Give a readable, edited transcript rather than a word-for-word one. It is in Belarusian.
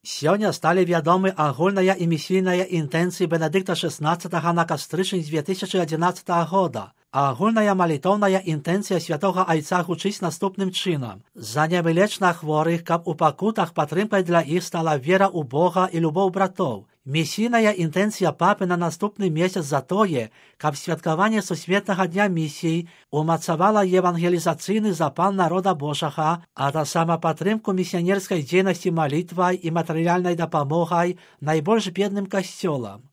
Сёння сталі вядомы агульная і місійная інтэнцыі Бенедыкта XVI на кастрычнік 2011 года. Агульная малітоўная інтэнцыя святога айца гучыць наступным чынам. За небылечна хворых, каб у пакутах падтрымкай для іх стала вера ў Бога і любоў братоў. Місійная інтэнцыя папы на наступны месяц за тое, каб святкаванне Сусветнага дня місій умацавала евангелізацыйны запал народа Божага, а таксама падтрымку місіянерскай дзейнасці малітвай і матэрыяльнай дапамогай найбольш бедным касцёлам.